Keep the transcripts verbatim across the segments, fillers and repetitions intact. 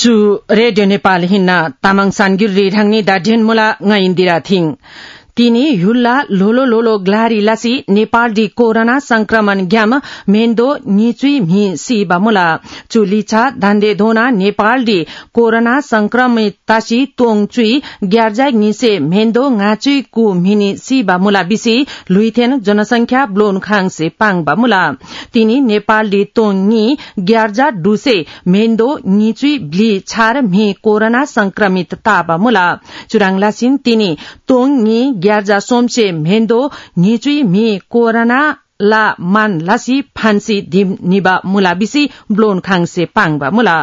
चु रेडियो नेपाल हिन्ना तामाङ सानगिर ढाङ्नी दाढेन मुला ngaindira थिङ तिनी हुल्ला लोलो लोलो ग्लारी लासी नेपाल डी कोरोना संक्रमण ग्याम मेन्दो निचुई मी सी बामुला चुलिछा धान्दे धोना नेपाल डी कोरोना संक्रमित तासी तोङ चुई ग्यारजाग निसे मेन्दो ngaचुई कु मिनी सी बामुला बिसी लुइथेन जनसंख्या ब्लोन खाङ से पाङ बामुला तिनी नेपाल डी तोङ नि ग्यारजा डुसे मेन्दो निचुई ब्ली छार मी कोरोना संक्रमित ता बामुला चुराङलासिन तिनी तोङ नि ग्यारजा सोमसे मेन्दो निचुई मी कोरोना ला मान लासी फान्सी दिम निबा मुला बिसी ब्लोन खाङसे पाङबा मुला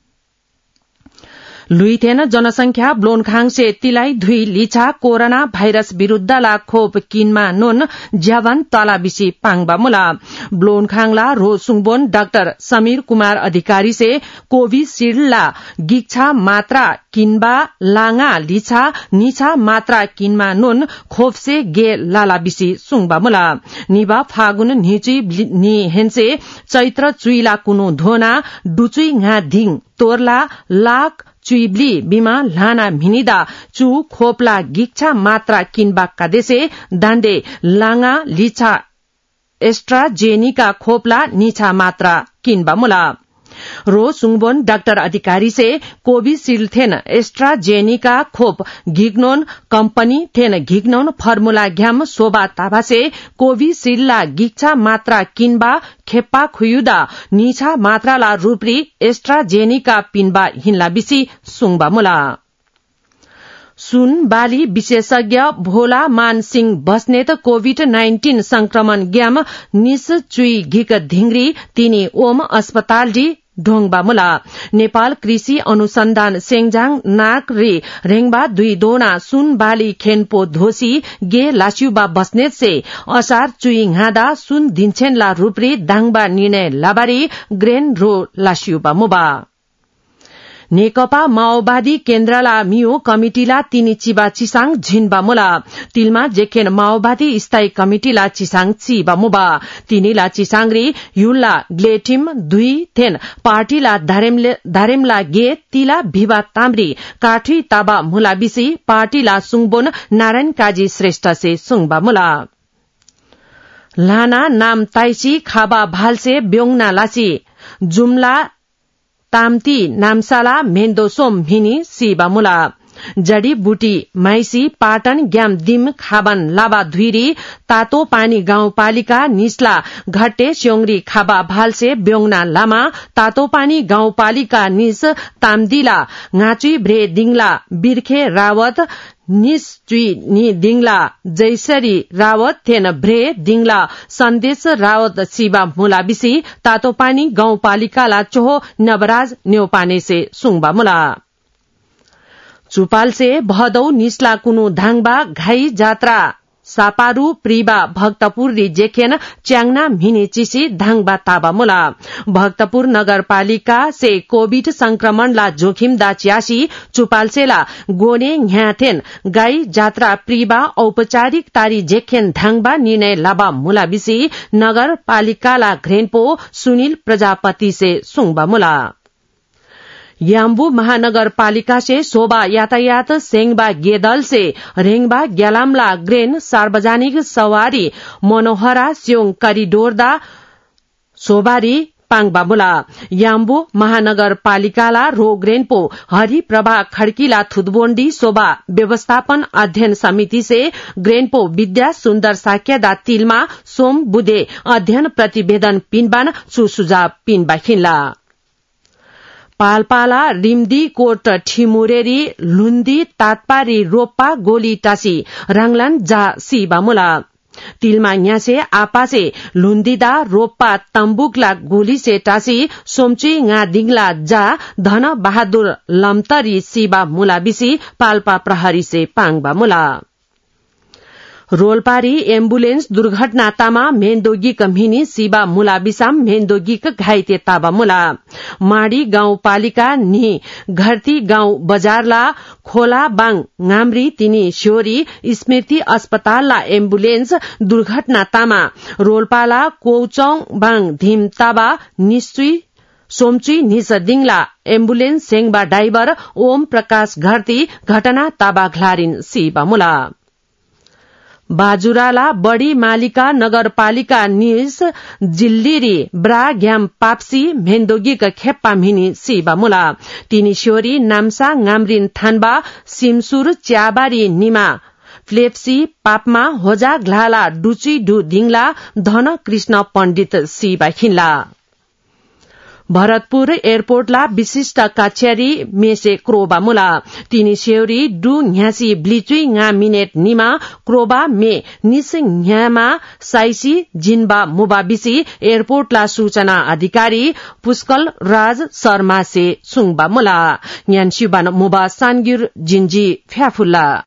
लुइथेन जनसंख्या ब्लोन खाङसे तिलाई धुई लिछा कोरोना भाइरस विरूद्ध ला खोप किनमा नोन ज्यावान तला बिसी पाङबा मुला ब्लोन खाङला रो सुङबोन डाक्टर समीर कुमार अधिकारी से कोविशील्ड ला गिक्षा मात्रा किनबा लाङा लिछा निछा मात्रा किनमा नोन खोप से गे लाला बिसी सुङबा मुला निबा फागुन निचुई नि हेन्से चैत्र चुइला कुनु धोना डुचुई nga धिङ तोरला लाख चुइब्ली बिमा लाना भिनिदा चु खोपला गिक्षा मात्रा किनबाका देशे दाण्डे लाङा लिछा एस्ट्राजेनिका खोपला निछा मात्रा किनबा मुला रो सुङबोन डाक्टर अधिकारी से कोविशील्ड थेन एस्ट्राजेनिका खोप घिग्नोन कंपनी थेन घिग्नोन फर्मुला घ्याम सोबा ताभासे कोविशील्डला गिक्षा मात्रा किनबा खेप्पा खुयुदा निछा मात्राला रूपरी एस्ट्राजेनिका पिनबा हिन्ला बिसी सुङबा मुला सुन बाली विशेषज्ञ भोला मान सिंह बस्नेत कोविड नाइन्टीन संक्रमण ग्याम निस चुई घिक धिंगरी तिनी ओम अस्पताल डी ढोङबा मुला नेपाल कृषि अनुसन्धान सेङजाङ नाक रे रेङबा दुई दोना सुन बाली खेनपो धोसी गे लास्युबा बस्नेत से असार चुई घादा सुन दिन्छेनला रूपरी दाङबा निर्णय लाबारी ग्रेन रो लास्युबा मुबा नेकपा माओवादी केन्द्रला मियो कमिटिला तिनी चिबा चिसाङ झिनबा मुला तिलमा जेखेन माओवादी स्थायी कमिटिला चिसाङ चिबा मुबा तिनीला चिसाङरी युल्ला ग्लेटिम दुई थेन पार्टीला धारेमला गे तिला भिवा ताम्री काठी ताबा मुला बिसी पार्टीला सुङबोन नारायण काजी श्रेष्ठ से सुङबा मुला लाना नाम ताइसी खाबा भालसे ब्योङना लासी जुम्ला तामती नामसाला मेन्दोसोम भिनी सिबा मुला जड़ी बूटी माइसी पाटन ग्याम दिम खाबन लाबा धुइरी तातो पानी गाउँपालिका निस्ला घट्टे स्योङरी खाबा भालसे ब्योङना लामा तातो पानी गाउँपालिका निस तामदिला ngaचुई भ्रे दिङला बिर्खे रावत निस चुई नि दिङला जैसरी रावत थेन भ्रे दिङला सन्देश रावत शिवा मुला बिसी तातो पानी गाउँपालिकाला चोहो नवराज न्यौपाने से सुङबा मुला चुपाल से भदौ निस्ला कुनु धाङबा घाई जात्रा सापारू प्रिबा भक्तपुर री जेखेन च्याङना मिनी चिसी धाङबा ताबा मुला भक्तपुर नगरपालिका से कोविड संक्रमण ला जोखिम दा च्यासी चुपालसेला गोने ह्याथेन गाई जात्रा प्रिबा औपचारिक तारी जेखेन धाङबा निर्णय लाबा मुला बिसी नगरपालिकाला घ्रेनपो सुनिल प्रजापति से सुङबा मुला याम्बु महानगरपालिका से शोभा यातायात सेङबा गेदल से रेङबा ग्यालामला ग्रेन सार्वजनिक सवारी मनोहरा स्योङ करिडोरदा सोबारी पाङबा मुला याम्बु महानगरपालिकाला रोग्रेनपो हरि प्रभा खड्कीला थुदबोन्डी शोभा व्यवस्थापन अध्ययन समिति से ग्रेनपो विद्या सुन्दर साक्यदा तिलमा सोम बुधे अध्ययन प्रतिवेदन पिनबान सुसुझाव पिनबा खिनला पालपाला रिम्दी कोट ठिमुरेरी लुन्दी तातपारी रोप्पा गोली टासी राङलान जा सिबा मुला तिलमा न्यासे आपासे लुन्दिदा रोप्पा तम्बुकला गोली से टासी सोमची nga दिङला जा धन बहादुर लम्तरी सिबा मुला बिसी पाल्पा प्रहरी से पाङबा मुला रोलपारी एम्बुलेन्स दुर्घटना तामा मेन्दोगिक मिनी सिबा मुला बिसाम मेन्दोगिक घाइते ताबा मुला माडी गाउँपालिका नि घरती गाउँ बजारला खोला बाङ ngaम्री तिनी स्योरी स्मृति अस्पतालला एम्बुलेन्स दुर्घटना तामा रोलपाला कोउचौङ बाङ धिम ताबा निश्चुई सोमची निस दिङला एम्बुलेन्स सेङबा ड्राइभर ओम प्रकाश घरती घटना ताबाघलारिन सीबामुला बाजुराला बड़ी मालिका नगरपालिका निस जिल्लिरी ब्रा ग्याम पाप्सी भेन्दोगीका खेप्पा मिनी सीबामुला तिनी श्योरी नाम्सा गाम्रिन थान्बा सिमसुर च्याबारी निमा फ्लेप्सी पापमा होजा घ्लाला डुची डु दिङला धन कृष्ण पण्डित सीबा खिन्ला भरतपुर एयरपोर्टला विशिष्ट काछ्यारी मेसे क्रोबा मुला तिनी सेउरी डु न्यासी ब्लिचुई nga मिनेट निमा क्रोबा मे निस न्यामा साइसी जिनबा मुबा बिसी एयरपोर्टला सूचना अधिकारी पुष्कल राज शर्मा से सुङबा मुला न्यान शिबान मुबा सानगिर जिन्जी फ्याफुल्ला